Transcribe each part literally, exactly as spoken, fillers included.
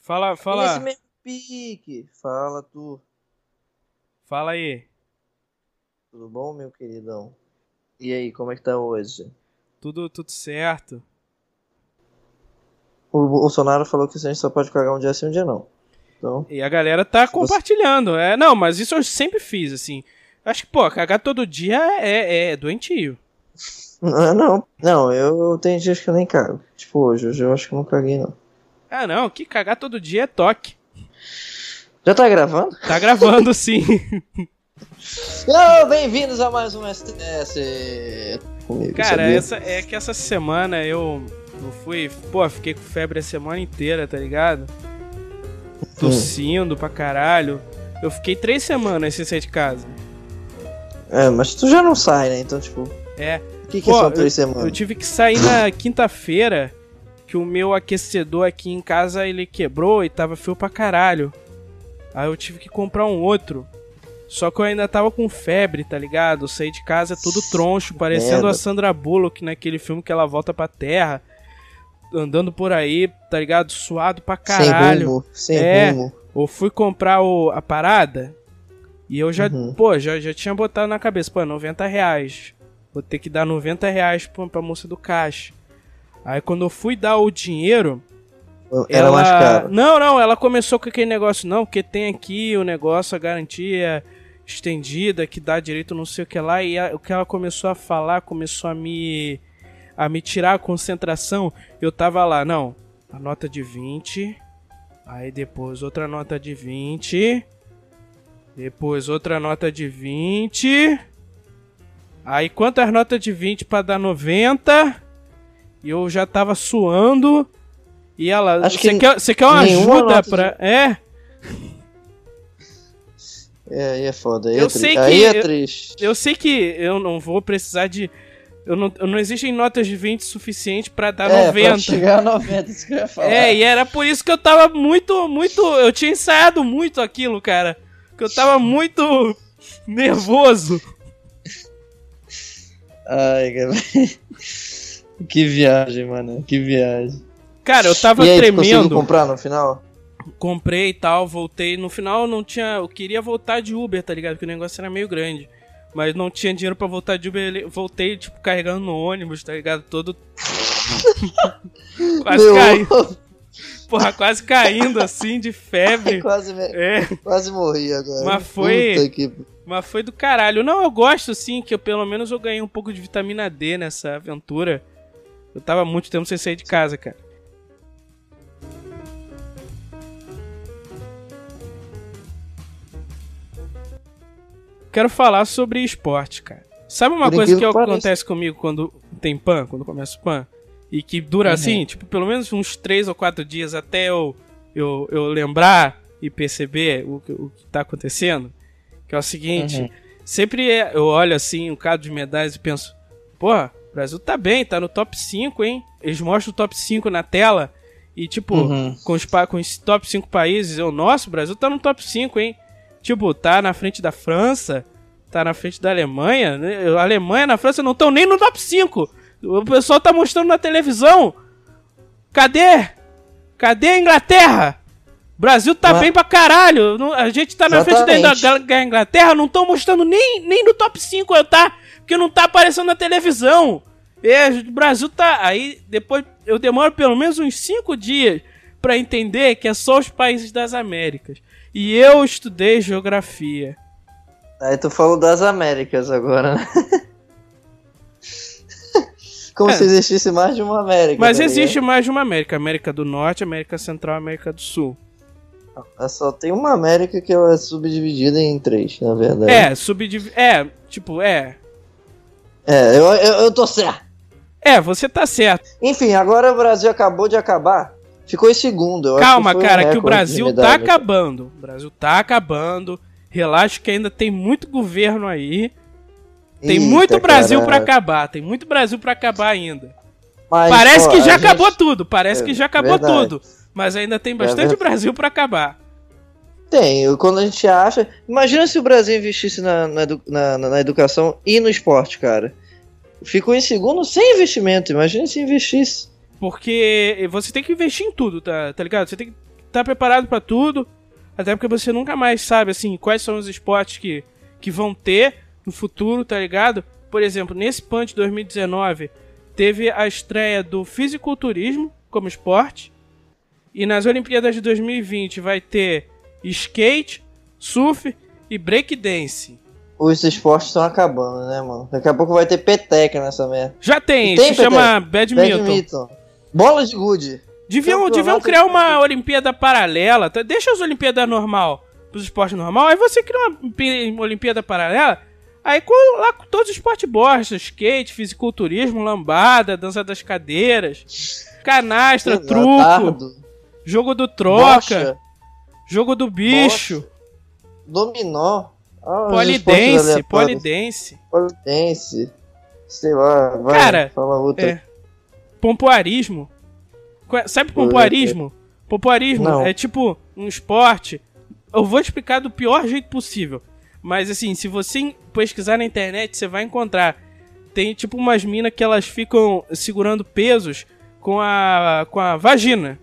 Fala, fala. Esse mesmo pique. Fala, tu. Fala aí. Tudo bom, meu queridão? E aí, como é que tá hoje? Tudo, tudo certo. O Bolsonaro falou que a gente só pode cagar um dia sim, um dia não. Então, E a galera tá você- compartilhando. É, não, mas isso eu sempre fiz, assim. Acho que, pô, cagar todo dia é, é doentio. não, não, não, eu tenho dias que eu nem cago. Tipo hoje, hoje eu acho que eu não caguei não. Ah, não, que cagar todo dia é toque. Já tá gravando? Tá gravando, sim. Não, bem-vindos a mais um S T S. Comigo, Cara, sabia? essa, é que essa semana eu, eu fui... Pô, fiquei com febre a semana inteira, tá ligado? Tossindo pra caralho. Eu fiquei três semanas sem sair de casa. É, mas tu já não sai, né? Então, tipo, É. o que que Pô, são eu, três semanas? eu tive que sair na quinta-feira, que o meu aquecedor aqui em casa ele quebrou e tava frio pra caralho. Aí eu tive que comprar um outro. Só que eu ainda tava com febre, tá ligado? Eu saí de casa todo troncho, parecendo Merda. a Sandra Bullock naquele filme que ela volta pra terra. Andando por aí, tá ligado? Suado pra caralho. Sem rumo, sem É. rumo. Eu fui comprar o, a parada e eu já, Uhum. pô, já, já tinha botado na cabeça, pô, noventa reais. Vou ter que dar noventa reais pra, pra moça do caixa. Aí quando eu fui dar o dinheiro, Era ela... mais caro. Não, não, ela começou com aquele negócio, não, porque tem aqui o negócio, a garantia estendida, que dá direito não sei o que lá, e a- o que ela começou a falar, começou a me, a me tirar a concentração, eu tava lá, não, a nota de vinte, aí depois outra nota de vinte, depois outra nota de vinte, aí quantas notas de vinte pra dar noventa, e eu já tava suando. E ela, Acho você que quer, você quer uma nenhuma ajuda nota pra... É, É, aí é foda. Aí Eu é, tri... sei que aí é eu- triste. eu sei que eu não vou precisar de... Eu não, eu não existem notas de vinte suficiente pra dar é, noventa. pra chegar a noventa, isso que eu ia falar. É, e era por isso que eu tava muito, muito... Eu tinha ensaiado muito aquilo, cara. Que eu tava muito nervoso. Ai, cara. Que viagem, mano. Que viagem. Cara, eu tava E aí, tu conseguiu tremendo. comprar no final? Comprei e tal, voltei. No final não tinha... Eu queria voltar de Uber, tá ligado? Porque o negócio era meio grande. Mas não tinha dinheiro pra voltar de Uber. ele- Voltei, tipo, carregando no ônibus, tá ligado? Todo... quase Meu, caindo. Porra, quase caindo, assim, de febre. quase, me... É, quase morri agora. Mas foi- Puta que... mas foi do caralho. Não, eu gosto, sim, que eu, pelo menos eu ganhei um pouco de vitamina D nessa aventura. Eu tava muito tempo sem sair de casa, cara. Quero falar sobre esporte, cara. Sabe uma Por coisa que incrível que pareça. acontece comigo quando tem pan, quando começa o pan? E que dura Uhum. assim, tipo, pelo menos uns três ou quatro dias até eu, eu, eu lembrar e perceber o, que- o que tá acontecendo? Que é o seguinte, Uhum. sempre é- eu olho assim, um quadro de medalhas e penso, porra, o Brasil tá bem, tá no top cinco, hein? Eles mostram o top cinco na tela e, tipo, Uhum. com, os, pa- com os top cinco países, eu, nossa, o Brasil tá no top cinco, hein? Tipo, tá na frente da França, tá na frente da Alemanha. né? A Alemanha e a França não estão nem no top cinco. O pessoal tá mostrando na televisão. Cadê? Cadê a Inglaterra? O Brasil tá Mas- bem pra caralho. Não- A gente tá na frente da, Exatamente. da, da Inglaterra, não estão mostrando nem, nem no top cinco, eu tá? Porque não tá aparecendo na televisão. É, o Brasil tá... Aí, depois, eu demoro pelo menos uns cinco dias pra entender que é só os países das Américas. E eu estudei geografia. Aí tu falou das Américas agora, né? Como É. se existisse mais de uma América. Mas tá existe ligado? mais de uma América. América do Norte, América Central, América do Sul. É só tem uma América que é subdividida em três, na verdade. É, subdiv... É, tipo, é... É, eu, eu, eu tô certo. É, você tá certo. Enfim, agora o Brasil acabou de acabar. Ficou em segundo. Eu Calma, acho que foi um cara, que o recorde de Brasil tá medalha. acabando. O Brasil tá acabando. Relaxa que ainda tem muito governo aí. Tem Eita, muito Brasil pra caraca. acabar. Tem muito Brasil pra acabar ainda. Mas, Parece ó, que já a gente- acabou tudo. Parece É, que já acabou verdade. tudo. Mas ainda tem bastante verdade. Brasil pra acabar. Tem, eu- quando a gente acha. Imagina se o Brasil investisse na, na, edu- na- na- na educação e no esporte, cara. Ficou em segundo sem investimento. Imagina se investisse. Porque você tem que investir em tudo, tá, tá ligado? Você tem que tá preparado pra tudo, até porque você nunca mais sabe, assim, quais são os esportes que, que vão ter no futuro, tá ligado? Por exemplo, nesse Punch dois mil e dezenove, teve a estreia do fisiculturismo como esporte, e nas Olimpíadas de dois mil e vinte vai ter skate, surf e breakdance. Os esportes estão acabando, né, mano? Daqui a pouco vai ter peteca nessa merda. Já tem, tem se peteca. Chama badminton. badminton. Bola de gude. Deviam, deviam criar uma Olimpíada paralela. Tá? Deixa as Olimpíadas normal pros esportes normal, aí você cria uma Olimpíada paralela, aí com, lá com todos os esportes bosta, skate, fisiculturismo, lambada, dança das cadeiras, canastra, Exato. truco, Dardo. jogo do troca, Bocha. jogo do bicho, Bocha. dominó. Ah, polidense, polidense. Polidense. Sei lá, vai. Cara, fala outra. É, pompoarismo. Sabe pompoarismo? Pompoarismo Não. é tipo um esporte. Eu vou explicar do pior jeito possível. Mas assim, se você pesquisar na internet, você vai encontrar. Tem tipo umas minas que elas ficam segurando pesos com a, com a vagina.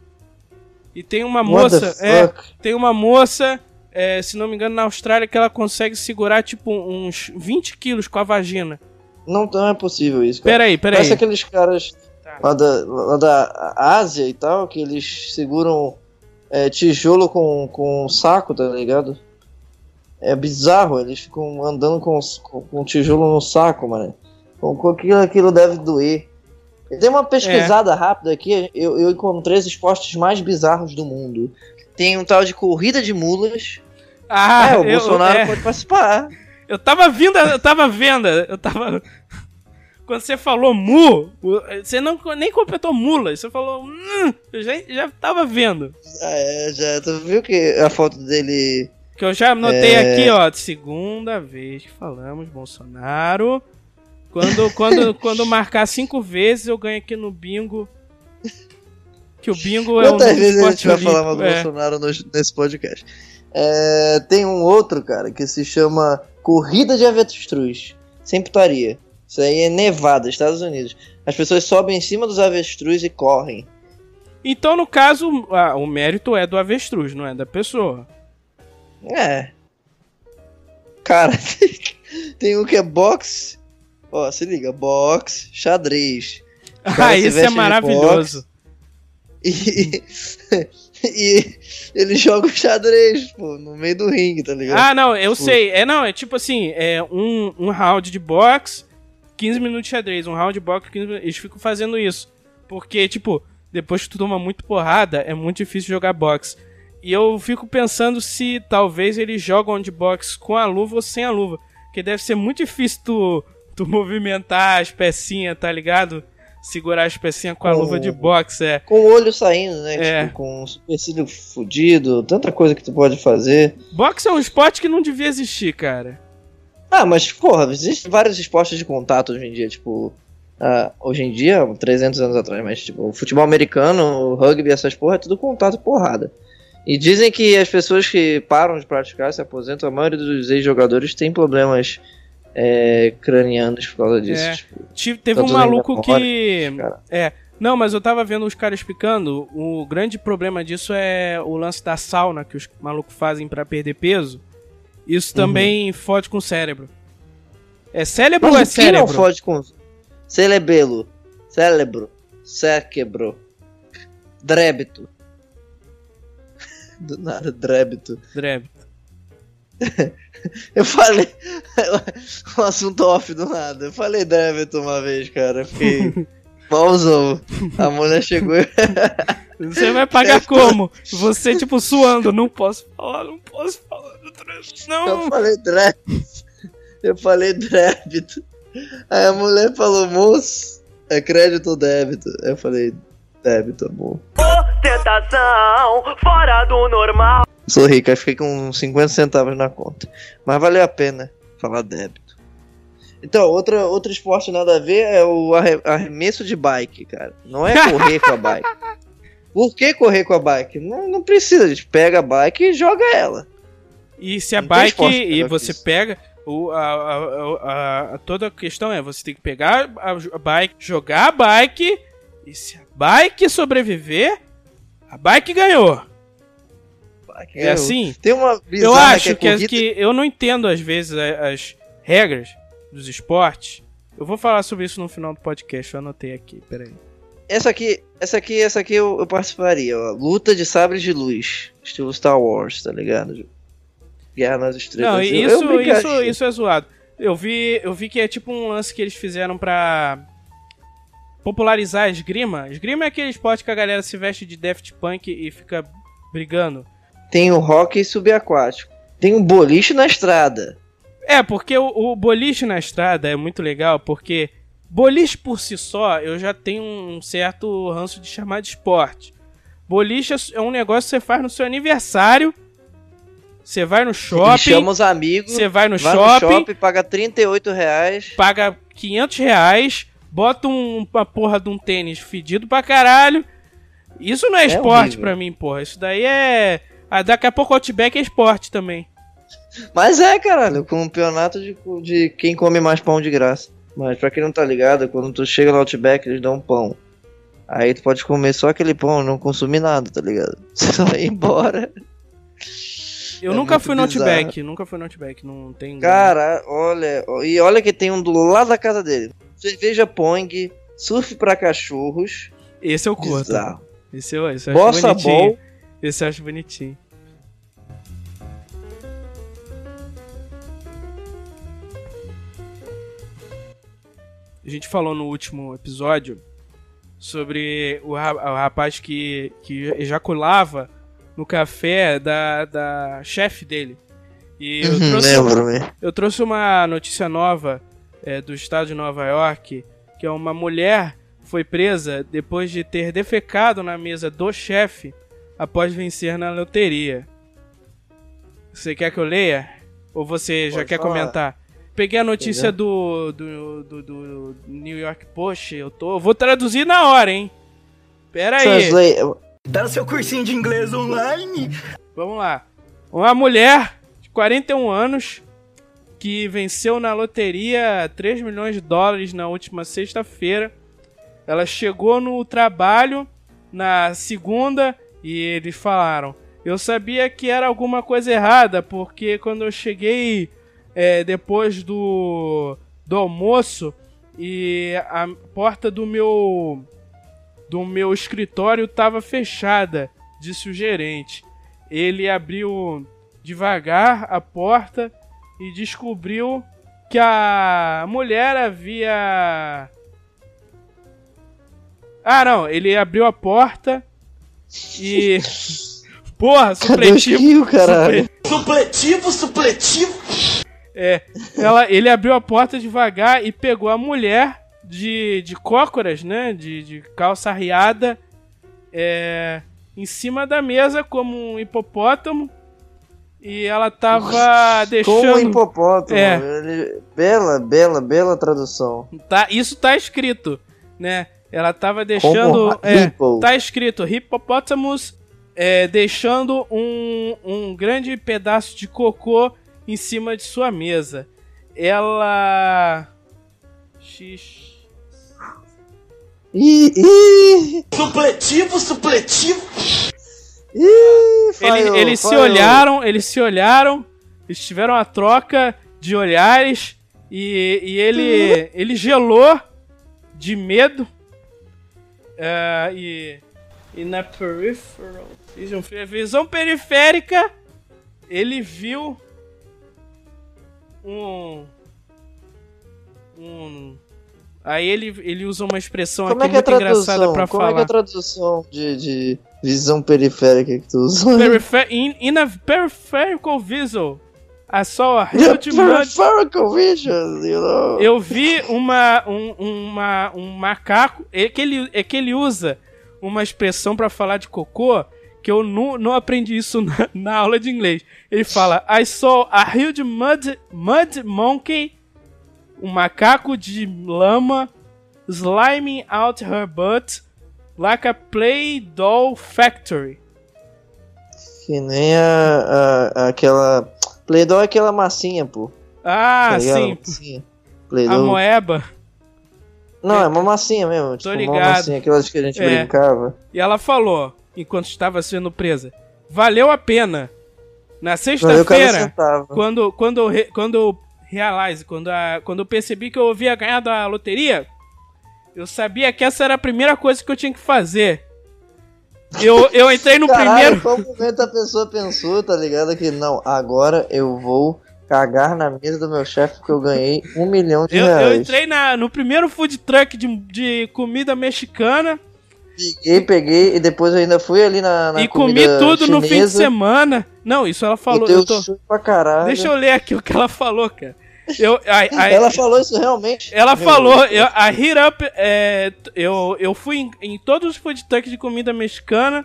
E tem uma moça. É, tem uma moça. É, se não me engano, na Austrália, que ela consegue segurar, tipo, uns vinte quilos com a vagina. Não, não é possível isso, cara. Peraí, peraí. Parece aqueles caras tá. lá, da, lá da Ásia e tal, que eles seguram é, tijolo com, com saco, tá ligado? É bizarro, eles ficam andando com, com, com tijolo no saco, mano. Com, com aquilo, aquilo deve doer. Eu dei uma pesquisada é. rápida aqui, eu, eu encontrei os esportes mais bizarros do mundo. Tem um tal de corrida de mulas. Ah, é, o eu, Bolsonaro é. pode participar. Eu tava vindo, eu tava vendo, eu tava... Quando você falou mu, você não, nem completou mula, você falou... Hum, eu já, já tava vendo. Ah, é, já. Tu viu que a foto dele... Que eu já anotei é... aqui, ó, segunda vez que falamos Bolsonaro. Quando, quando, quando marcar cinco vezes, eu ganho aqui no bingo... Que o bingo é um Quantas vezes a gente vai olímpico, falar mal do é. Bolsonaro no, nesse podcast? É, tem um outro, cara, que se chama Corrida de Avestruz. Sem putaria. Isso aí é Nevada, Estados Unidos. As pessoas sobem em cima dos avestruz e correm. Então, no caso, ah, o mérito é do avestruz, não é da pessoa. É. Cara, tem um que é boxe. Ó, se liga, boxe, xadrez. Ah, isso é maravilhoso. E, e ele joga o xadrez, pô, no meio do ringue, tá ligado? Ah, não, eu tipo... sei. É, não, é tipo assim, é um, um round de boxe, quinze minutos de xadrez. Um round de boxe, quinze minutos. Eles ficam fazendo isso. Porque, tipo, depois que tu toma muito porrada, é muito difícil jogar boxe. E eu fico pensando se talvez eles jogam de boxe com a luva ou sem a luva. Porque deve ser muito difícil tu, tu movimentar as pecinhas, tá ligado? Segurar as pecinhas com a com, luva de boxe, é. Com o olho saindo, né? É. Tipo, com o supercílio fudido, tanta coisa que tu pode fazer. Boxe é um esporte que não devia existir, cara. Ah, mas, porra, existem vários esportes de contato hoje em dia, tipo... Uh, hoje em dia, trezentos anos atrás, mas, tipo, o futebol americano, o rugby, essas porra, é tudo contato e porrada. E dizem que as pessoas que param de praticar, se aposentam, a maioria dos ex-jogadores tem problemas... É, cranianos por causa disso. É. Tipo, teve um maluco que... É, não, mas eu tava vendo os caras explicando, o grande problema disso é o lance da sauna que os malucos fazem pra perder peso. Isso também uhum. fode com o cérebro. É cérebro mas ou é o que cérebro? Não fode com cerebelo, cérebro, cérebro, drébito. Do nada, drébito. Drébito. Eu falei um assunto off do nada. Eu falei Drébito uma vez, cara. Fiquei malzão. A mulher chegou e... Você vai pagar como? Você, tipo, suando. Não posso falar, não posso falar. Não. Eu falei Drébito. Eu falei Drébito. Aí a mulher falou, moço, é crédito ou débito? Eu falei, débito, amor. Ostentação fora do normal. Sou rico, aí fiquei com cinquenta centavos na conta. Mas valeu a pena falar débito. Então, outra, outro esporte nada a ver é o arremesso de bike, cara. Não é correr com a bike. Por que correr com a bike? Não, não precisa, a gente pega a bike e joga ela. E se a não bike e você pega... O, a, a, a, a, toda a questão é, você tem que pegar a, a bike, jogar a bike, e se a bike sobreviver, a bike ganhou. Que é assim? Tem uma eu acho que, é que, que eu não entendo às vezes as, as regras dos esportes. Eu vou falar sobre isso no final do podcast, eu anotei aqui, peraí. Essa aqui, essa aqui, essa aqui eu, eu participaria, ó. Luta de sabres de luz, estilo Star Wars, tá ligado? Guerra nas Estrelas. Não, eu, isso, eu isso, isso é zoado. Eu vi, eu vi que é tipo um lance que eles fizeram pra popularizar a esgrima. Esgrima é aquele esporte que a galera se veste de Daft Punk e fica brigando. Tem o hóquei subaquático. Tem o boliche na estrada. É, porque o, o boliche na estrada é muito legal, porque boliche por si só, eu já tenho um certo ranço de chamar de esporte. Boliche é um negócio que você faz no seu aniversário. Você vai no shopping. Chama os amigos. Você vai no vai shopping. no shopping, paga trinta e oito reais. Paga quinhentos reais. Bota um, uma porra de um tênis fedido pra caralho. Isso não é, é esporte horrível pra mim, porra. Isso daí é... Ah, daqui a pouco o Outback é esporte também. Mas é, caralho. Campeonato de, de quem come mais pão de graça. Mas pra quem não tá ligado, quando tu chega no Outback, eles dão um pão. Aí tu pode comer só aquele pão, não consumir nada, tá ligado? Só ir embora. Eu é nunca fui no Outback, nunca fui no Outback, não tem... Cara, olha, e olha que tem um do lado da casa dele. Cerveja Pong, surf pra cachorros. Esse eu curto. Bizarro. Esse eu, esse eu Bossa acho bonitinho. Ball. Esse eu acho bonitinho. A gente falou no último episódio sobre o rapaz que, que ejaculava no café da, da chefe dele. E eu, uhum, trouxe, lembro-me. eu trouxe uma notícia nova é, do estado de Nova York, que é uma mulher foi presa depois de ter defecado na mesa do chefe após vencer na loteria. Você quer que eu leia? Ou você Pode já quer falar. comentar? Peguei a notícia do, do, do, do New York Post, eu, tô, eu vou traduzir na hora, hein? Pera aí. Translate. Tá no seu cursinho de inglês online? Vamos lá. Uma mulher de quarenta e um anos que venceu na loteria três milhões de dólares na última sexta-feira. Ela chegou no trabalho na segunda e eles falaram: eu sabia que era alguma coisa errada, porque quando eu cheguei é, depois do, do almoço e a porta do meu... do meu escritório estava fechada, disse o gerente. Ele abriu devagar a porta e descobriu que a mulher havia... Ah, não, ele abriu a porta e... Porra, supletivo, caralho. Supletivo, supletivo. É, ela, ele abriu a porta devagar e pegou a mulher de, de cócoras, né, de, de calça arriada, é, em cima da mesa como um hipopótamo, e ela tava deixando... Como um hipopótamo, é. Ele... bela, bela, bela tradução. Tá, isso tá escrito, né, ela tava deixando... Como é, hippo. tá escrito, hippopotamus, é, deixando um, um grande pedaço de cocô em cima de sua mesa. Ela... X... Ih, ih. Supletivo, supletivo. Ih, falhou, Ele, eles falhou. se olharam, eles se olharam, eles tiveram uma troca de olhares e, e ele, ele gelou de medo. Uh, e, e na peripheral vision, visão periférica, ele viu um... um Aí ele, ele usa uma expressão Como aqui é que muito é engraçada pra Como falar. é que é a tradução de, de visão periférica que tu usa? Perifer in, in a peripheral vision, I saw a huge peripheral vision, you know? Eu vi uma, um, uma, um macaco, é que, ele, é que ele usa uma expressão pra falar de cocô, que eu não, não aprendi isso na, na aula de inglês. Ele fala, I saw a huge mud, mud monkey, um macaco de lama, sliming out her butt like a play doh factory. Que nem a, a, aquela... Play-Doh é aquela massinha, pô. Ah, tá sim. Massinha. A moeba. Não, é uma massinha mesmo. Tô tipo, ligado. uma massinha, aquelas que a gente É. brincava. E ela falou, enquanto estava sendo presa, valeu a pena. Na sexta-feira, quando, quando, eu re, quando eu realize, quando, a, quando eu percebi que eu havia ganhado a loteria, eu sabia que essa era a primeira coisa que eu tinha que fazer. Eu, eu entrei no Caralho, primeiro... qual momento a pessoa pensou, tá ligado? Que não, agora eu vou cagar na mesa do meu chefe porque eu ganhei um milhão de eu, reais. Eu entrei na, no primeiro food truck de, de comida mexicana. Peguei, peguei, e depois eu ainda fui ali na, na e comida comi tudo chinesa, no fim de semana. Não, isso ela falou. Eu eu tô... pra caralho. Deixa eu ler aqui o que ela falou, cara. Eu, a, a, ela falou isso realmente? Ela Meu falou, eu, a Hit Up, é, eu, eu fui em, em todos os food trucks de comida mexicana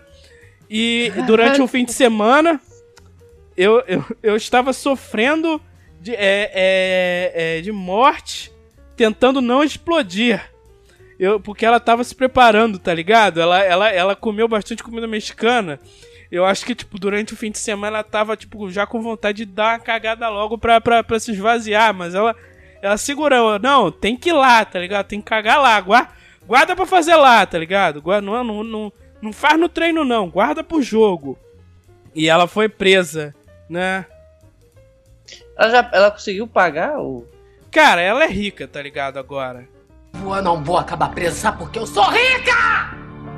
e durante um fim de semana eu, eu, eu estava sofrendo de, é, é, é, de morte tentando não explodir. Eu, porque ela tava se preparando, tá ligado? Ela, ela, ela comeu bastante comida mexicana. Eu acho que, tipo, durante o fim de semana ela tava, tipo, já com vontade de dar uma cagada logo pra, pra, pra se esvaziar. Mas ela, ela segurou. Não, tem que ir lá, tá ligado? Tem que cagar lá. Guarda, guarda pra fazer lá, tá ligado? Guarda, não, não, não, não faz no treino, não. Guarda pro jogo. E ela foi presa, né? Ela, já, ela conseguiu pagar o... Cara, ela é rica, tá ligado, agora. Eu não vou acabar presa, sabe porque eu sou rica!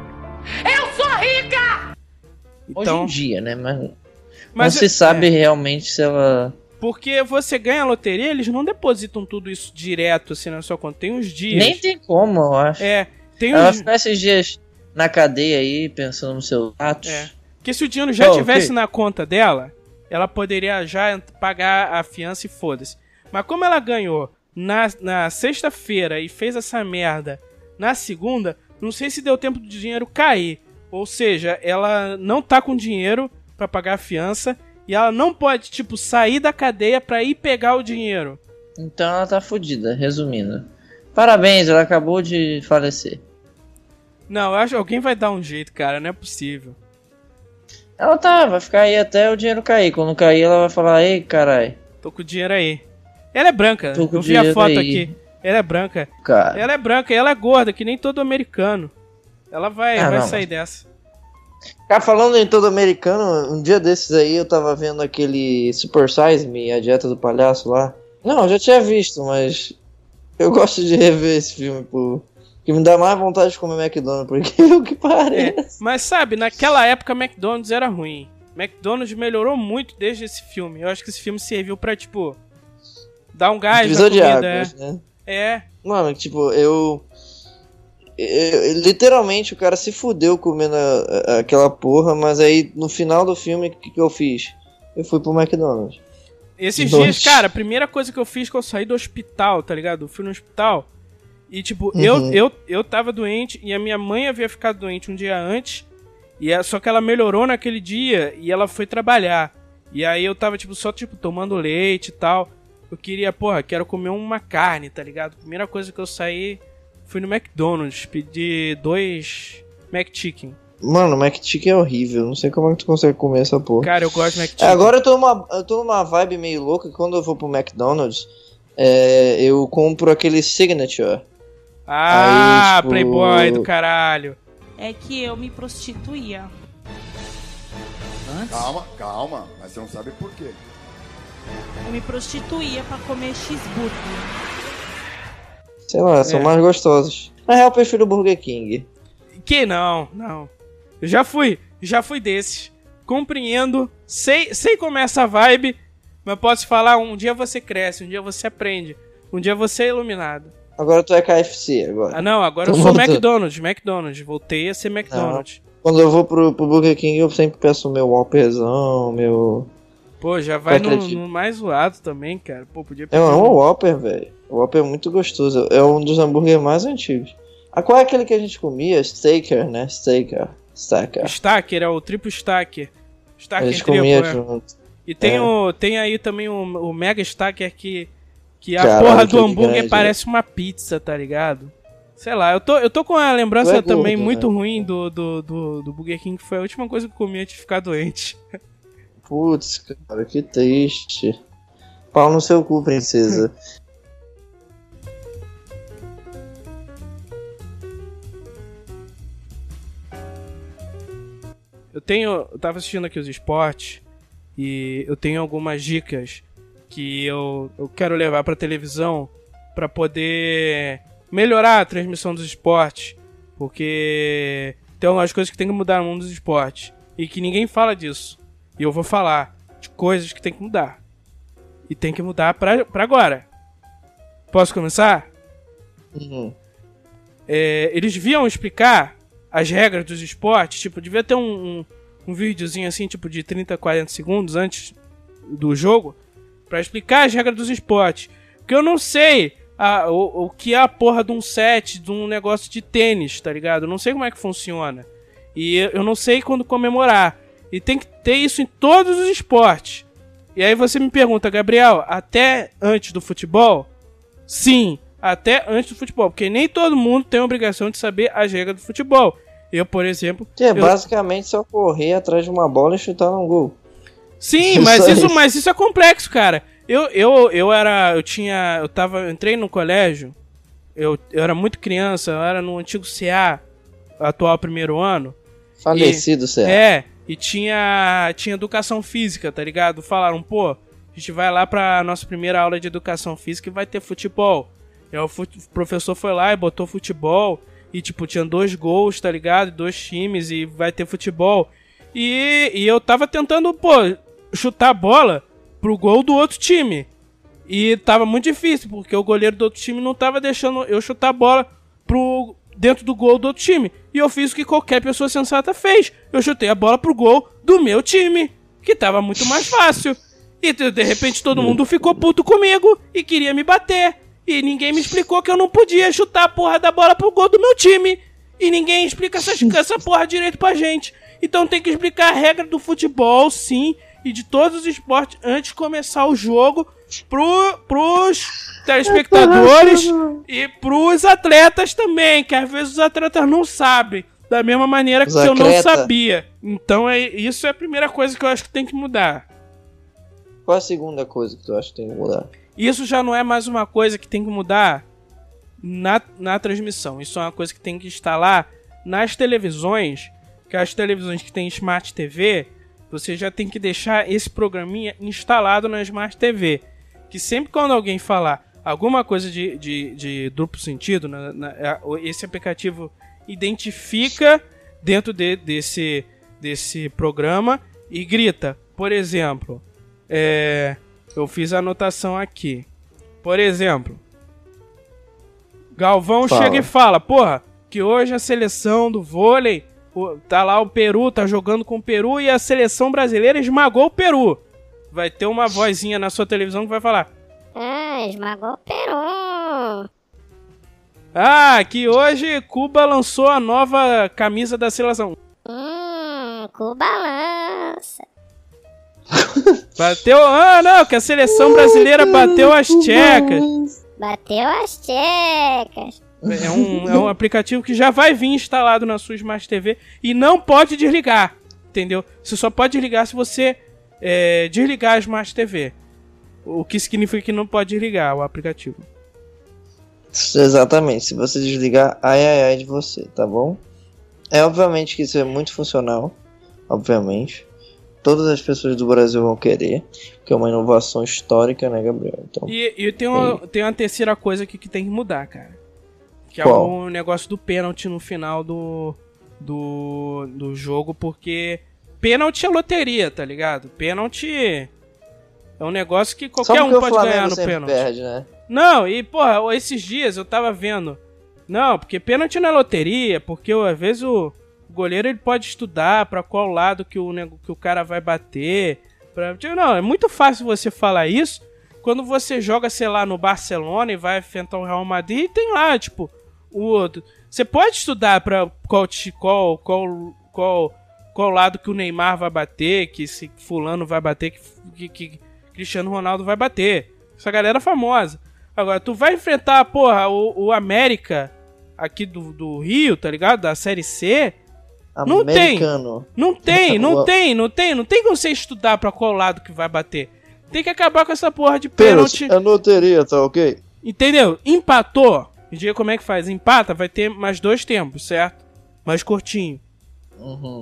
Eu sou rica! Então, hoje em dia, né? Mas, mas não se eu, sabe é, realmente se ela... Porque você ganha a loteria, eles não depositam tudo isso direto assim na sua conta. Tem uns dias. Nem tem como, eu acho. É, tem ela uns... fica esses dias na cadeia aí, pensando nos seus atos. É. Porque se o dinheiro já oh, tivesse okay. na conta dela, ela poderia já pagar a fiança e foda-se. Mas como ela ganhou na, na sexta-feira e fez essa merda na segunda, não sei se deu tempo do dinheiro cair. Ou seja, ela não tá com dinheiro pra pagar a fiança e ela não pode, tipo, sair da cadeia pra ir pegar o dinheiro. Então ela tá fodida, resumindo. Parabéns, ela acabou de falecer. Não, eu acho que alguém vai dar um jeito, cara, não é possível. Ela tá, vai ficar aí até o dinheiro cair. Quando cair, ela vai falar, ei, carai. Tô com o dinheiro aí. Ela é branca, Tô com eu vi a foto aí. aqui. Ela é branca. Cara. Ela é branca e ela é gorda, que nem todo americano. Ela vai, ah, vai não, sair mas... dessa. Cara, falando em todo americano, um dia desses aí eu tava vendo aquele Super Size Me, a dieta do palhaço lá. Não, eu já tinha visto, mas eu gosto de rever esse filme, pô. Que me dá mais vontade de comer McDonald's, porque o que parece. É, mas sabe, naquela época McDonald's era ruim. McDonald's melhorou muito desde esse filme. Eu acho que esse filme serviu pra, tipo, dar um gás Divisor na comida. de águas, é. né? É. Mano, tipo, eu... eu... Literalmente o cara se fudeu comendo a, a, aquela porra, mas aí no final do filme, o que, que eu fiz? Eu fui pro McDonald's. Esses Nossa. dias, cara, a primeira coisa que eu fiz que eu saí do hospital, tá ligado? Eu fui no hospital e, tipo, Uhum. eu, eu, eu tava doente e a minha mãe havia ficado doente um dia antes. E é, só que ela melhorou naquele dia e ela foi trabalhar. E aí eu tava, tipo, só, tipo, tomando leite e tal. Eu queria, porra, quero comer uma carne, tá ligado? Primeira coisa que eu saí, fui no McDonald's, pedi dois McChicken. Mano, o McChicken é horrível. Não sei como é que tu consegue comer essa porra. Cara, eu gosto de McChicken. É, agora eu tô, numa, eu tô numa vibe meio louca. Quando eu vou pro McDonald's, é, eu compro aquele Signature. Ah, Aí, tipo... playboy do caralho. É que eu me prostituía. Antes? Calma, calma. Mas você não sabe por quê. Eu me prostituía pra comer cheeseburger. Sei lá, são É. mais gostosos. Na real, eu prefiro o Burger King. Que não, não. Eu já fui, já fui desses. Compreendo, sei, sei como é essa vibe, mas posso falar, um dia você cresce, um dia você aprende, um dia você é iluminado. Agora tu é K F C agora. Ah não, agora Tô eu sou voltando. McDonald's, McDonald's, voltei a ser McDonald's. Quando eu vou pro, pro Burger King, eu sempre peço o meu Whopperzão, meu... Pô, já vai no, Qualquer tipo. no mais zoado também, cara. Pô, podia Eu pedir amo um- o Whopper, velho. O Whopper é muito gostoso. É um dos hambúrgueres mais antigos. Ah, qual é aquele que a gente comia? Staker, né? Staker. Staker. Stacker, é o triplo Stacker. A Stacker gente triplo, comia é. junto. E tem, É. o, tem aí também o, o Mega Stacker que, que a Caralho, porra do aquele hambúrguer grande, parece uma pizza, tá ligado? Sei lá, eu tô, eu tô com a lembrança Tu é gordo, também né? muito ruim do, do, do, do Burger King, que foi a última coisa que eu comi antes de ficar doente. Putz, cara, que triste. Pau no seu cu, princesa. eu tenho. Eu tava assistindo aqui os esportes e eu tenho algumas dicas que eu, eu quero levar pra televisão pra poder melhorar a transmissão dos esportes. Porque tem algumas coisas que tem que mudar no mundo dos esportes e que ninguém fala disso. E eu vou falar de coisas que tem que mudar. E tem que mudar pra, pra agora. Posso começar? Uhum. É, eles deviam explicar as regras dos esportes. Tipo, devia ter um, um, um videozinho assim, tipo de trinta, quarenta segundos antes do jogo, pra explicar as regras dos esportes. Porque eu não sei a, o, o que é a porra de um set, de um negócio de tênis, tá ligado? Eu não sei como é que funciona. E eu, eu não sei quando comemorar. E tem que ter isso em todos os esportes. E aí você me pergunta, Gabriel, até antes do futebol? Sim, até antes do futebol. Porque nem todo mundo tem a obrigação de saber as regras do futebol. Eu, por exemplo... Que é eu... basicamente só correr atrás de uma bola e chutar num gol. Sim, mas isso, mas isso é complexo, cara. Eu, eu, eu era... Eu tinha... Eu tava... Eu entrei no colégio. Eu, eu era muito criança. Eu era no antigo C A. Atual primeiro ano. Falecido e, C A. É... E tinha, tinha educação física, tá ligado? Falaram, pô, a gente vai lá pra nossa primeira aula de educação física e vai ter futebol. E aí o, fut- o professor foi lá e botou futebol. E, tipo, tinha dois gols, tá ligado? Dois times e vai ter futebol. E, e eu tava tentando, pô, chutar a bola pro gol do outro time. E tava muito difícil, porque o goleiro do outro time não tava deixando eu chutar a bola pro... dentro do gol do outro time. E eu fiz o que qualquer pessoa sensata fez. Eu chutei a bola pro gol do meu time, que tava muito mais fácil. E de repente todo mundo ficou puto comigo e queria me bater. E ninguém me explicou que eu não podia chutar a porra da bola pro gol do meu time. E ninguém explica essa, essa porra direito pra gente. Então tem que explicar a regra do futebol, sim, e de todos os esportes antes de começar o jogo pro, pros telespectadores e pros atletas também, que às vezes os atletas não sabem, da mesma maneira que eu não sabia. Então é, isso é a primeira coisa que eu acho que tem que mudar. Qual a segunda coisa que tu acha que tem que mudar? Isso já não é mais uma coisa que tem que mudar na, na transmissão. Isso é uma coisa que tem que instalar nas televisões, que as televisões que tem Smart T V, você já tem que deixar esse programinha instalado na Smart T V. Que sempre quando alguém falar alguma coisa de, de, de duplo sentido, na, na, esse aplicativo identifica dentro de, desse, desse programa e grita. Por exemplo, é, eu fiz a anotação aqui. Por exemplo, Galvão fala. chega e fala, porra, que hoje a seleção do vôlei, tá lá o Peru, tá jogando com o Peru e a seleção brasileira esmagou o Peru. Vai ter uma vozinha na sua televisão que vai falar, ah, esmagou o Peru. Ah, que hoje Cuba lançou a nova camisa da seleção. Hum, Cuba lança. Bateu, ah não, que a seleção brasileira bateu as tchecas. Bateu as tchecas. É um, é um aplicativo que já vai vir instalado na sua Smart T V e não pode desligar, entendeu? Você só pode desligar se você é, desligar a Smart T V. O que significa que não pode desligar o aplicativo. Exatamente, se você desligar, ai ai ai de você, tá bom? É obviamente que isso é muito funcional, obviamente. Todas as pessoas do Brasil vão querer, que é uma inovação histórica, né, Gabriel? Então, e e tem, uma, tem uma terceira coisa aqui que tem que mudar, cara. Que Qual? é o negócio do pênalti no final do, do, do jogo, porque pênalti é loteria, tá ligado? Pênalti é um negócio que qualquer um pode ganhar no pênalti. Perde, né? Não, e porra, esses dias eu tava vendo. Não, porque pênalti não é loteria, porque às vezes o goleiro ele pode estudar pra qual lado que o, que o cara vai bater. Pra... Não, é muito fácil você falar isso quando você joga, sei lá, no Barcelona e vai enfrentar o Real Madrid e tem lá, tipo, o outro. Você pode estudar pra qual, qual, qual, qual, qual lado que o Neymar vai bater, que esse fulano vai bater, que, que, que Cristiano Ronaldo vai bater. Essa galera é famosa. Agora, tu vai enfrentar, porra, o, o América aqui do, do Rio, tá ligado? Da Série C. Não tem, não tem, não tem, não tem, não tem como você estudar pra qual lado que vai bater. Tem que acabar com essa porra de pênalti. É loteria, tá ok? Entendeu? Empatou. Me diga como é que faz. Empata, vai ter mais dois tempos, certo? Mais curtinho. Uhum.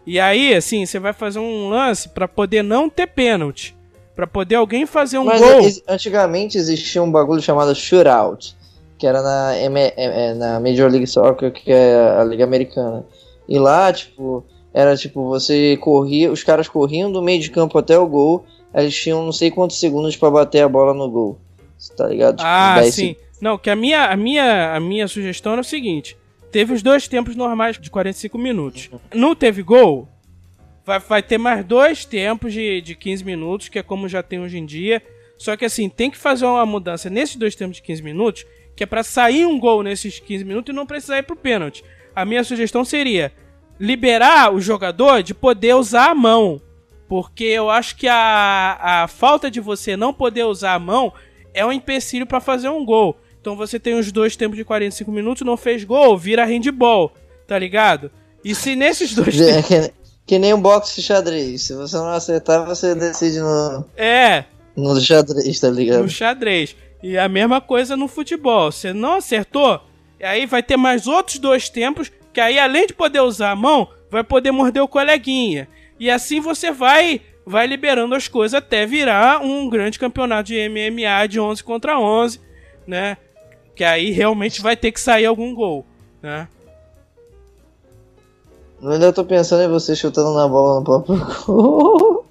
E aí, assim, você vai fazer um lance pra poder não ter pênalti. Pra poder alguém fazer um Mas gol. ex- antigamente existia um bagulho chamado shootout, que era na, M- eh, na Major League Soccer, que é a Liga Americana. E lá, tipo, era tipo, você corria, os caras corriam do meio de campo até o gol, aí eles tinham não sei quantos segundos pra bater a bola no gol. Tá ligado? Tipo, Ah, dez sim. Não, que a minha, a, minha, a minha sugestão era o seguinte. Teve os dois tempos normais de quarenta e cinco minutos. Não teve gol, vai, vai ter mais dois tempos de, de quinze minutos, que é como já tem hoje em dia. Só que assim, tem que fazer uma mudança nesses dois tempos de quinze minutos, que é pra sair um gol nesses quinze minutos e não precisar ir pro pênalti. A minha sugestão seria liberar o jogador de poder usar a mão. Porque eu acho que a, a falta de você não poder usar a mão é um empecilho pra fazer um gol. Então você tem os dois tempos de quarenta e cinco minutos, não fez gol, vira handball, tá ligado? E se nesses dois É, tempos... que, que nem um boxe de xadrez. Se você não acertar, você decide no, É, no xadrez, tá ligado? no xadrez. E a mesma coisa no futebol. Você não acertou, aí vai ter mais outros dois tempos, que aí além de poder usar a mão, vai poder morder o coleguinha. E assim você vai, vai liberando as coisas até virar um grande campeonato de M M A de onze contra onze, né? Que aí realmente vai ter que sair algum gol, né? Eu ainda tô pensando em você chutando na bola no próprio gol.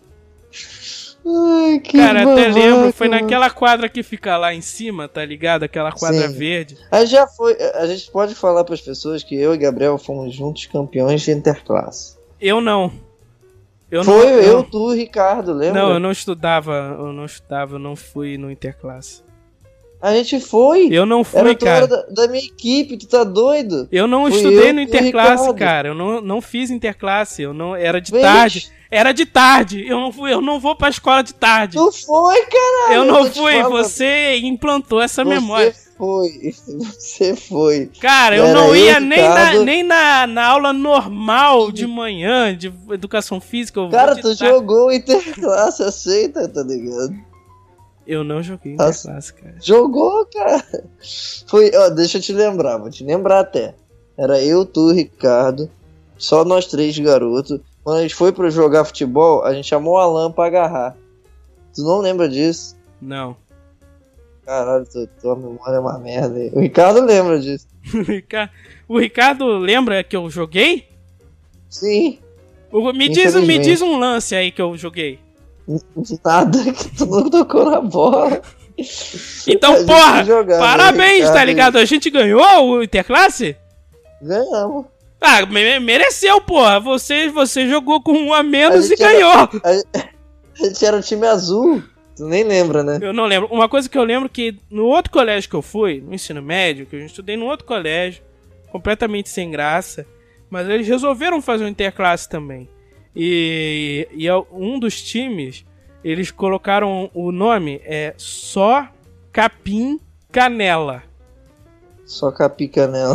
Ai, que Cara, até babaca, lembro, foi mano. naquela quadra que fica lá em cima, tá ligado? Aquela quadra Sim. verde. Aí já foi. A gente pode falar pras pessoas que eu e Gabriel fomos juntos campeões de interclasse. Eu não. Eu Foi não, eu, tu e Ricardo, lembra? Não, eu não estudava, eu não estudava, eu não fui no interclasse. A gente foi. Eu não fui, Era tu cara. era da, da minha equipe, tu tá doido? Eu não Fui estudei eu no e o interclasse, Ricardo. cara. Eu não, não fiz interclasse. Eu não era de Vem, tarde. Era de tarde. Eu não fui, eu não vou pra escola de tarde. Tu foi, caralho. Eu tô não te fui. falando. Você implantou essa Você memória. foi. Você foi. Cara, eu Era não eu, ia nem, na, Ricardo. nem na, na aula normal de manhã de educação física. Eu vou Cara, de tu tarde. jogou interclasse, aceita, tá ligado? Eu não joguei Nossa. interclasse, cara. Jogou, cara. Foi, ó, deixa eu te lembrar, vou te lembrar até. Era eu, tu, Ricardo, só nós três garotos. Quando a gente foi pra jogar futebol, a gente chamou o Alan pra agarrar. Tu não lembra disso? Não. Caralho, tu- tua memória é uma merda. Aí. O Ricardo lembra disso. O Rica- o Ricardo lembra que eu joguei? Sim. O- Me diz, me Infelizmente. diz um lance aí que eu joguei. Nada que tu não tocou na bola. Então, A gente porra, jogava, parabéns, Ricardo. tá ligado? A gente ganhou o Interclasse? Ganhamos. Ah, me- mereceu, porra. Você, você jogou com um a menos A e gente era- ganhou. A gente era o time azul. Tu nem lembra, né? Eu não lembro. Uma coisa que eu lembro que no outro colégio que eu fui, no ensino médio, que eu estudei no outro colégio, completamente sem graça, mas eles resolveram fazer um interclasse também. E, e é um dos times, eles colocaram o nome, é Só Capim Canela. Só capica nela.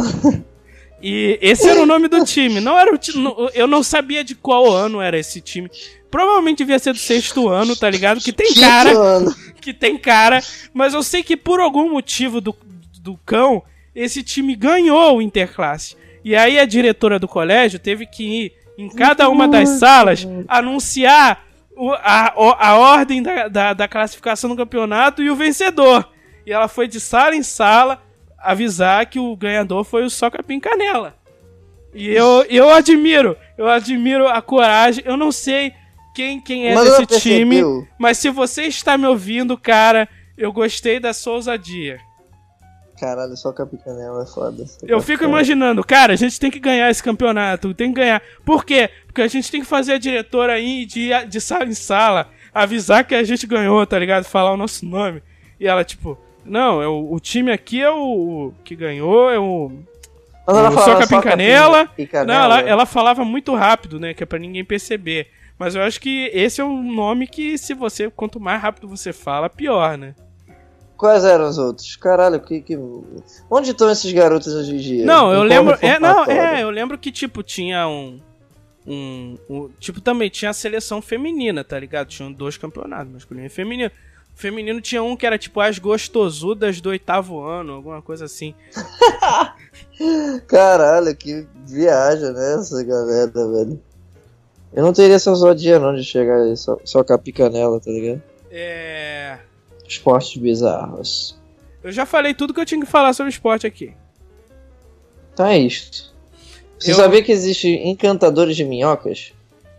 E esse era o nome do time. Não era o ti- não- eu não sabia de qual ano era esse time. Provavelmente devia ser do sexto ano, tá ligado? Que tem cara. Quinto ano. Que tem cara. Mas eu sei que por algum motivo do, do cão, esse time ganhou o Interclasse. E aí a diretora do colégio teve que ir em cada uma das salas anunciar o- a, o- a ordem da, da, da classificação do campeonato e o vencedor. E ela foi de sala em sala avisar que o ganhador foi o Só Capim Canela. E eu, eu admiro, eu admiro a coragem. Eu não sei quem, quem é Mas ela desse time, percebeu. mas se você está me ouvindo, cara, eu gostei da sua ousadia. Caralho, só capica nela é foda. Eu fico imaginando, cara, a gente tem que ganhar esse campeonato, tem que ganhar. Por quê? Porque a gente tem que fazer a diretora aí de, de sala em sala, avisar que a gente ganhou, tá ligado? Falar o nosso nome. E ela, tipo, não, é o, o time aqui é o, o que ganhou, é o... Mas ela o falava Só Capim só Canela. Capim Canela. Não, ela, ela falava muito rápido, né? Que é pra ninguém perceber. Mas eu acho que esse é um nome que, se você, quanto mais rápido você fala, pior, né? Quais eram os outros? Caralho, que, que... onde estão esses garotos hoje em dia? Não, eu Em lembro. qual É, não, formatório? é, eu lembro que, tipo, tinha um, um, um. Tipo, também tinha a seleção feminina, tá ligado? Tinham dois campeonatos, masculino e feminino. O feminino tinha um que era, tipo, as gostosudas do oitavo ano, alguma coisa assim. Caralho, que viagem, né, essa galera, velho. Eu não teria essa ousadia não de chegar e só, só com a picanela, tá ligado? É... Esportes bizarros. Eu já falei tudo que eu tinha que falar sobre esporte aqui. Tá, é isto. Você Eu- sabia que existem encantadores de minhocas?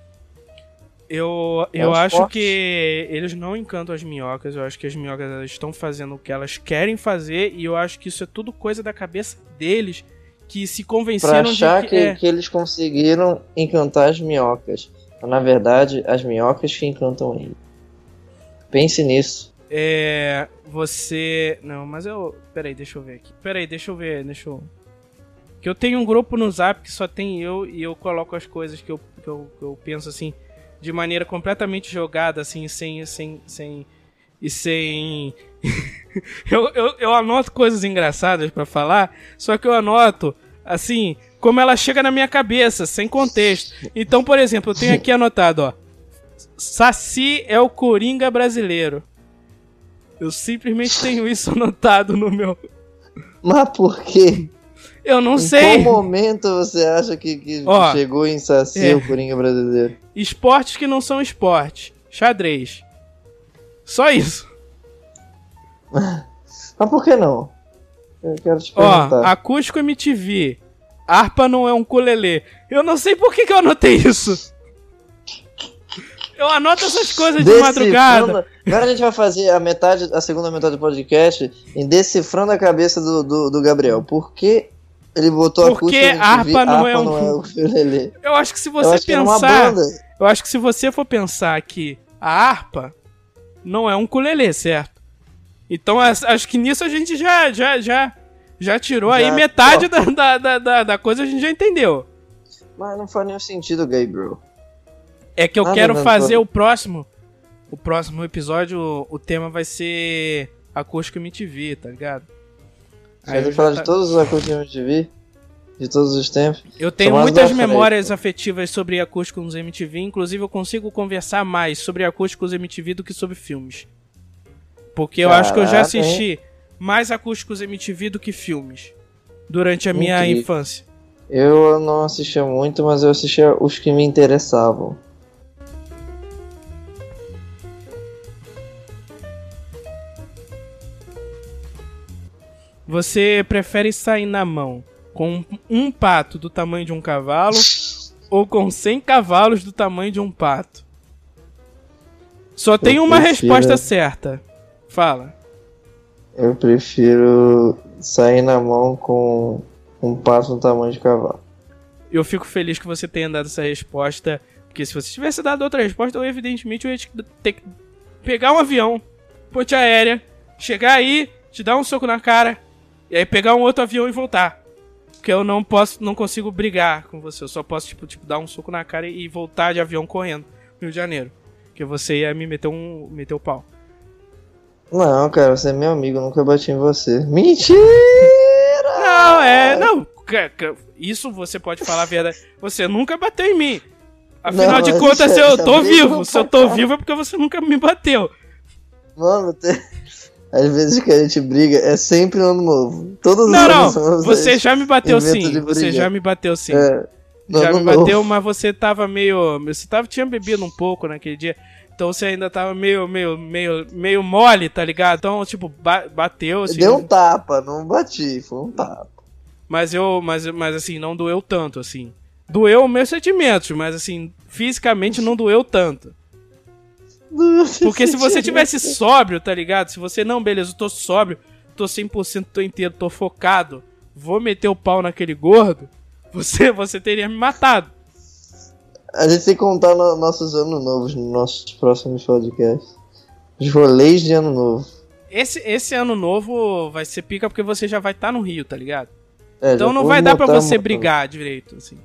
Eu, É eu um acho esporte? que eles não encantam as minhocas. Eu acho que as minhocas elas estão fazendo o que elas querem fazer. E eu acho que isso é tudo coisa da cabeça deles. Que se Pra convenceram achar de que, que... é, que eles conseguiram encantar as minhocas. Mas, na verdade, as minhocas que encantam ele. Pense nisso. É... Você... Não, mas eu... Peraí, deixa eu ver aqui. Peraí, deixa eu ver, deixa eu... Que eu tenho um grupo no Zap que só tem eu. E eu coloco as coisas que eu, que eu, que eu penso assim... De maneira completamente jogada, assim, sem... sem, sem e sem... eu, eu, eu anoto coisas engraçadas pra falar, só que eu anoto, assim, como ela chega na minha cabeça, sem contexto. Então, por exemplo, eu tenho aqui anotado, ó. Saci é o Coringa brasileiro. Eu simplesmente tenho isso anotado no meu... Mas por quê? Eu não em sei. qual momento você acha que, que Ó, chegou em Saci é. o Coringa brasileiro? Esportes que não são esporte. Xadrez. Só isso. Mas por que não? Eu quero te Ó, perguntar. acústico M T V. Harpa não é um ukulele. Eu não sei por que, que eu anotei isso. Eu anoto essas coisas de madrugada. Agora a gente vai fazer a metade, a segunda metade do podcast em decifrando a cabeça do, do, do Gabriel. Por que ele botou Porque acústico M T V, harpa não é um- não é ukulele? Eu acho que se Eu você acho que era uma pensar... banda. Eu acho que se você for pensar que a harpa não é um ukulele, certo? Então as- acho que nisso a gente já, já, já, já tirou aí Já, metade ó. da, da, da, da, da coisa, a gente já entendeu. Mas não faz nenhum sentido, Gabriel. É que eu Nada, quero nada, fazer nada. o próximo. O próximo episódio, o, o tema vai ser acústico M T V, tá ligado? Você vai eu, falar já de tá- todos os acústicos M T V? De todos os tempos? eu tenho Só mais muitas da frente. memórias afetivas sobre acústicos M T V, inclusive eu consigo conversar mais sobre acústicos M T V do que sobre filmes. Porque eu acho que eu já Caraca, assisti mais acústicos M T V do que filmes durante a minha Incrível. infância. Eu não assistia muito, mas eu assistia os que me interessavam. Você prefere sair na mão com um pato do tamanho de um cavalo ou com cem cavalos do tamanho de um pato? Só tem Eu uma prefiro- resposta certa. Fala. Eu prefiro sair na mão com um pato no tamanho de cavalo. Eu fico feliz que você tenha dado essa resposta, porque se você tivesse dado outra resposta, eu evidentemente eu ia te- ter que pegar um avião, ponte aérea, chegar aí, te dar um soco na cara, e aí pegar um outro avião e voltar. Porque eu não posso, não consigo brigar com você, eu só posso tipo, tipo dar um soco na cara e voltar de avião correndo no Rio de Janeiro. Porque você ia me meter um meter o pau. Não, cara, você é meu amigo, eu nunca bati em você. Mentira! Não, é, não, ca- ca- isso você pode falar a verdade. Você nunca bateu em mim. Afinal Não, de mas contas, isso se é- eu isso é tô briga vivo, pra se eu tô caralho. vivo é porque você nunca me bateu. Mano, tem... às vezes que a gente briga é sempre ano novo. Todos os Não, anos não, novos a você gente já me bateu inventa sim. de Você brigar. já me bateu sim. É, no Já ano me bateu, novo. mas você tava meio. Você tava, tinha bebido um pouco naquele dia. Então você ainda tava meio, meio, meio, meio mole, tá ligado? Então, tipo, ba- bateu, assim. Deu um tapa, não bati, foi um tapa. Mas eu. Mas, mas assim, não doeu tanto, assim. Doeu os meus sentimentos, mas assim, fisicamente não doeu tanto. Porque se você tivesse sóbrio, tá ligado? Se você, não, beleza, eu tô sóbrio, tô cem por cento, tô inteiro, tô focado, vou meter o pau naquele gordo, você, você teria me matado. A gente tem que contar no- nossos anos novos nos nossos próximos podcasts. Os rolês de ano novo. Esse, esse ano novo vai ser pica porque você já vai estar no Rio, tá ligado? É, Então já não vou vai dar pra botar você uma- brigar direito, assim.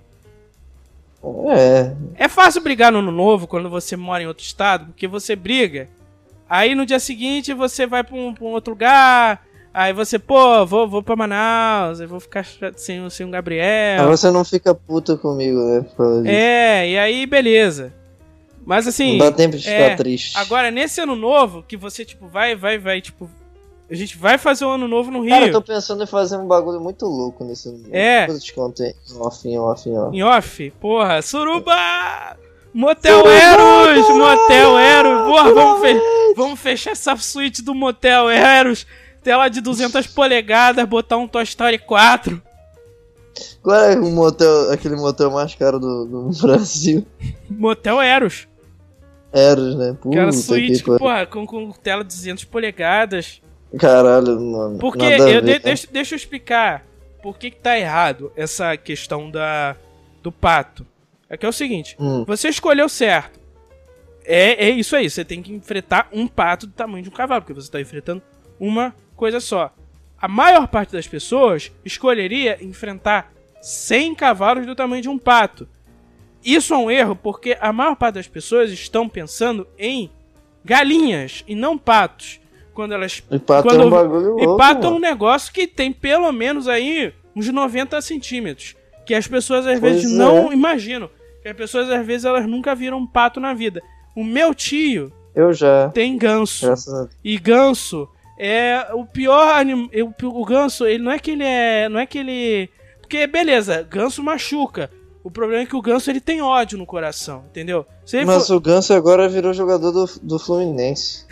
É, É fácil brigar no ano novo quando você mora em outro estado, porque você briga, aí no dia seguinte você vai pra um, pra um outro lugar, aí você, pô, vou, vou pra Manaus, eu vou ficar sem, sem o Gabriel. mas você não fica puta comigo, né? Por causa disso. É, e aí beleza. Mas assim... Não dá tempo de ficar é, triste. Agora, nesse ano novo, que você, tipo, vai, vai, vai, tipo... A gente vai fazer o ano novo no Rio. Cara, eu tô pensando em fazer um bagulho muito louco nesse ano. É. Depois eu te contei. Off, em off, em off. Em off, porra, suruba! Motel Eros! Motel Eros! Porra, vamos, fe vamos fechar essa suíte do Motel Eros. Tela de duzentas polegadas, botar um Toy Story quatro. Qual é o motel, aquele motel mais caro do, do Brasil? Motel Eros. Eros, né? Puta, aquela suíte, que porra, com, com tela de duzentas polegadas. Caralho, mano. Porque, eu, de, deixa, deixa eu explicar por que que tá errado essa questão da, do pato. É que é o seguinte, hum. você escolheu certo. É, é isso aí, você tem que enfrentar um pato do tamanho de um cavalo, porque você tá enfrentando uma coisa só. A maior parte das pessoas escolheria enfrentar cem cavalos do tamanho de um pato. Isso é um erro porque a maior parte das pessoas estão pensando em galinhas e não patos. Quando elas, e pato quando, é um bagulho e louco, pato mano. é um negócio que tem pelo menos aí uns noventa centímetros. Que as pessoas às vezes Pois não é. imaginam. Que as pessoas às vezes elas nunca viram um pato na vida. O meu tio Eu já. tem ganso. Graças a Deus. E ganso é o pior animal. O ganso, ele não é que ele é. Não é que ele. Porque, beleza, ganso machuca. O problema é que o ganso ele tem ódio no coração, entendeu? Se ele Mas for... o Ganso agora virou jogador do, do Fluminense.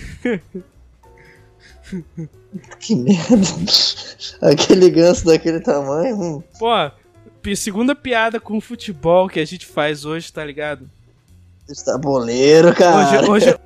Que merda. Aquele Ganso daquele tamanho. Hum. Pô, pi- segunda piada com futebol que a gente faz hoje, tá ligado? Está boleiro, cara. Hoje. hoje...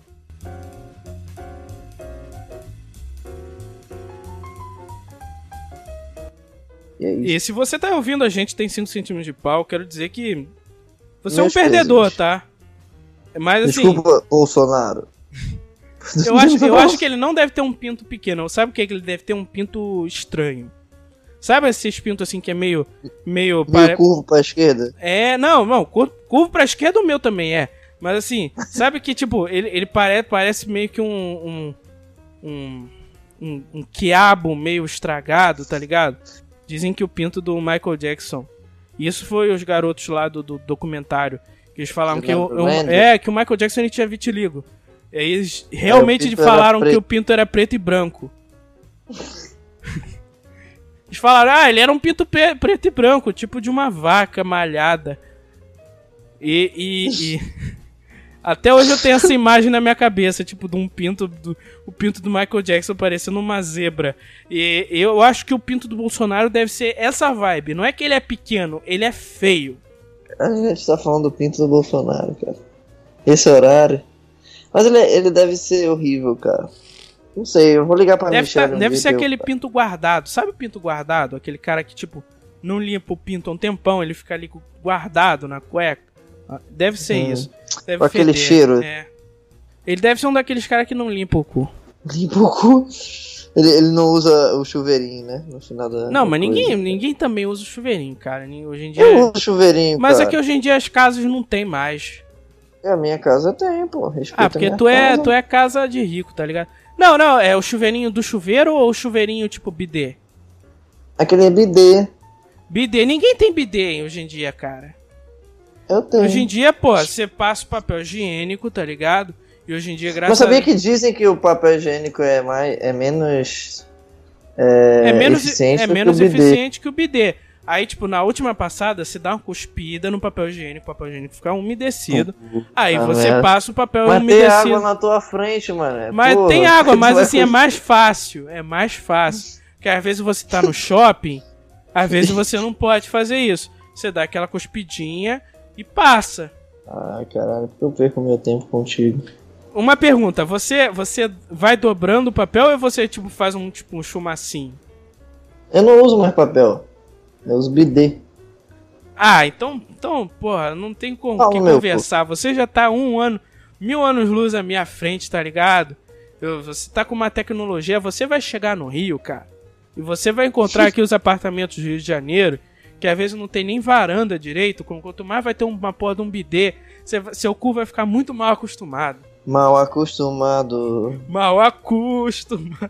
E, é isso. E se você tá ouvindo a gente tem cinco centímetros de pau, quero dizer que você Meus é um perdedor, pésames. tá? Mas assim, Desculpa, Bolsonaro. eu acho, eu acho que ele não deve ter um pinto pequeno. Sabe o que? Que ele deve ter um pinto estranho. Sabe esses pintos assim que é meio. Meio. Meio pare- curvo pra esquerda. É, não, não. Curvo, curvo pra esquerda o meu também é. Mas assim, sabe que tipo, ele, ele pare, parece meio que um. Um, um, um, um quiabo meio estragado, tá ligado? Dizem que o pinto do Michael Jackson. Isso foi os garotos lá do, do documentário. Que eles falaram que, eu, eu- é, que o Michael Jackson ele tinha vitiligo. E aí eles realmente É, o pinto falaram era que o pinto era preto e branco. Eles falaram, ah, ele era um pinto pe- preto e branco, tipo de uma vaca malhada. E, e, e... até hoje eu tenho essa imagem na minha cabeça, tipo de um pinto, do, o pinto do Michael Jackson parecendo uma zebra. E eu acho que o pinto do Bolsonaro deve ser essa vibe. Não é que ele é pequeno, ele é feio. A gente tá falando do pinto do Bolsonaro, cara. Esse horário. Mas ele, ele deve ser horrível, cara. Não sei, eu vou ligar pra Deve, Michelle. tá- um deve dia ser que eu- aquele pinto guardado. Sabe o pinto guardado? Aquele cara que, tipo, não limpa o pinto há um tempão, ele fica ali guardado na cueca. Ah, Deve ser Hum. isso. Deve Com aquele feder, cheiro. É. Ele deve ser um daqueles caras que não limpa o cu. Limpa o cu. Ele, ele não usa o chuveirinho, né? No final da. Não, da mas coisa. ninguém, ninguém também usa o chuveirinho, cara. Nem- Hoje em dia. Eu uso chuveirinho, Mas cara. é que hoje em dia as casas não tem mais. É, a minha casa tem, pô. Respeita Ah, a porque minha tu é, casa. tu é casa de rico, tá ligado? Não, não, é o chuveirinho do chuveiro ou o chuveirinho tipo bidê? Aquele é bidê. Bidê, ninguém tem bidê hoje em dia, cara. Eu tenho. Hoje em dia, pô, você passa o papel higiênico, tá ligado? E hoje em dia, graças Mas sabia a... que dizem que o papel higiênico é mais. é menos. É, é menos, eficiente é do menos que o bidê. eficiente que o bidê. Aí, tipo, na última passada, você dá uma cuspida no papel higiênico, o papel higiênico fica umedecido. Aí Ah, você merda. passa o papel Mas tem umedecido. água na tua frente, mano. Mas Porra, tem água, tu mas vai assim, é cuspir. mais fácil. É mais fácil. Porque às vezes você tá no shopping, às vezes você não pode fazer isso. Você dá aquela cuspidinha e passa. Ah, caralho, porque eu perco meu tempo contigo. Uma pergunta, você, você vai dobrando o papel ou você tipo faz um tipo um chumacinho? Eu não uso mais papel. Eu uso bidê. Ah, então, então, porra, não tem com Fala, que meu, conversar. Você já tá um ano, mil anos luz à minha frente, tá ligado? Eu- você tá com uma tecnologia, você vai chegar no Rio, cara. E você vai encontrar aqui os apartamentos do Rio de Janeiro, que às vezes não tem nem varanda direito, com- quanto mais vai ter uma porra de um bidê, você vai- seu cu vai ficar muito mal acostumado. Mal acostumado. Mal acostumado.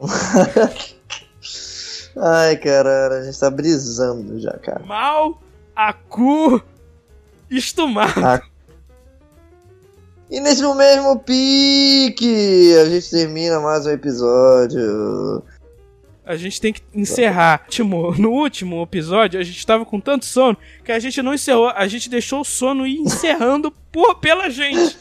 Ai, caralho, a gente tá brisando já, cara. Mal acostumado. Ah. E nesse mesmo pique, a gente termina mais um episódio. A gente tem que encerrar. No último episódio, a gente tava com tanto sono que a gente não encerrou. A gente deixou o sono ir encerrando por, pela gente.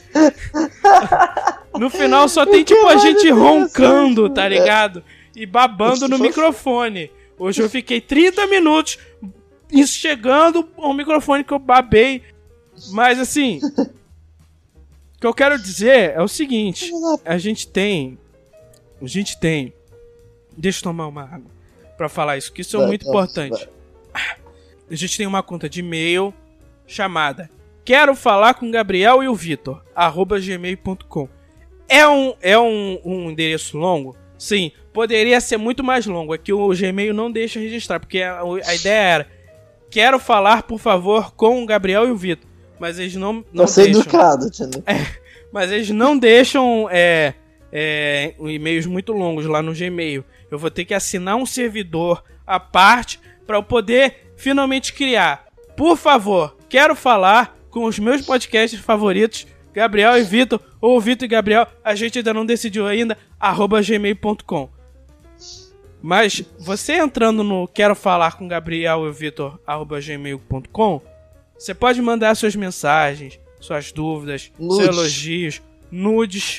No final só tem tipo a gente roncando, tá ligado? E babando no microfone. Hoje eu fiquei trinta minutos chegando ao microfone que eu babei. Mas assim, o que eu quero dizer é o seguinte. A gente tem... A gente tem... Deixa eu tomar uma água pra falar isso, que isso é vai, muito vai, importante. Vai. A gente tem uma conta de e-mail chamada Quero Falar com Gabriel e o Vitor, arroba gmail ponto com. É, um, é um, um endereço longo? Sim, poderia ser muito mais longo. É que o Gmail não deixa registrar, porque a, a ideia era Quero falar, por favor, com o Gabriel e o Vitor. Mas eles não, não deixam. Educado, é, mas eles não deixam é, é, e-mails muito longos lá no Gmail. Eu vou ter que assinar um servidor à parte para eu poder finalmente criar. Por favor, quero falar com os meus podcasts favoritos, Gabriel e Vitor, ou Vitor e Gabriel, a gente ainda não decidiu ainda, arroba gmail ponto com. Mas você entrando no Quero Falar com Gabriel e Vitor, arroba gmail ponto com, você pode mandar suas mensagens, suas dúvidas, nudes. Seus elogios, nudes.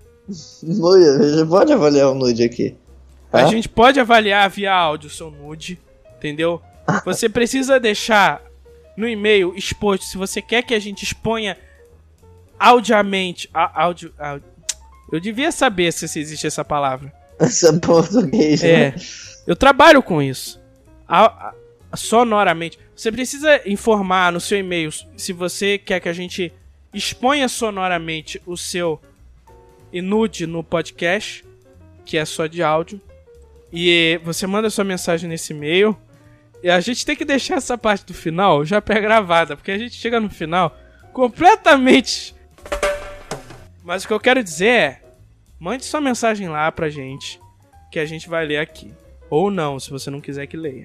Nude, pode avaliar o nude aqui. A gente pode avaliar via áudio o seu nude, entendeu? Você precisa deixar no e-mail exposto, se você quer que a gente exponha audiamente... Áudio, áudio, eu devia saber se existe essa palavra. Essa é português, é, né? Eu trabalho com isso. A, a, sonoramente. Você precisa informar no seu e-mail se você quer que a gente exponha sonoramente o seu nude no podcast, que é só de áudio. E você manda sua mensagem nesse e-mail. E a gente tem que deixar essa parte do final já pré-gravada, porque a gente chega no final completamente... Mas o que eu quero dizer é... Mande sua mensagem lá pra gente, que a gente vai ler aqui. Ou não, se você não quiser que leia.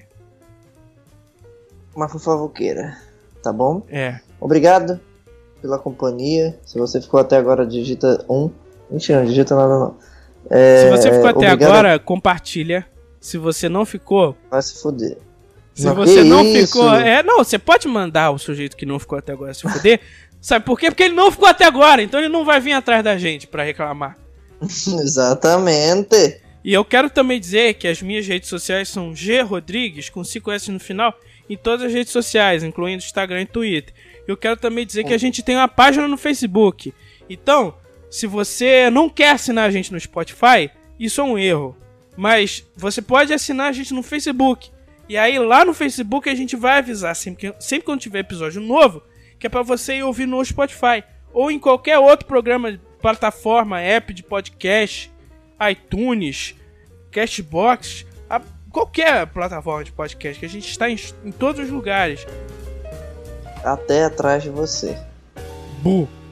Uma fofoqueira, tá bom? É. Obrigado pela companhia. Se você ficou até agora, digita um. Mentira, não digita nada não. É, se você ficou até agora, compartilha. Se você não ficou... Vai se fuder. Se não, você não isso? ficou... É, não, você pode mandar o sujeito que não ficou até agora se fuder. Sabe por quê? Porque ele não ficou até agora, então ele não vai vir atrás da gente pra reclamar. Exatamente. E eu quero também dizer que as minhas redes sociais são G Rodrigues, com cinco S no final, em todas as redes sociais, incluindo Instagram e Twitter. Eu quero também dizer que a gente tem uma página no Facebook. Então, se você não quer assinar a gente no Spotify, isso é um erro. Mas você pode assinar a gente no Facebook. E aí lá no Facebook a gente vai avisar sempre que, sempre quando tiver episódio novo, que é pra você ir ouvir no Spotify. Ou em qualquer outro programa, plataforma, app de podcast, iTunes, Castbox, a, qualquer plataforma de podcast, que a gente está em, em todos os lugares. Até atrás de você. Bu.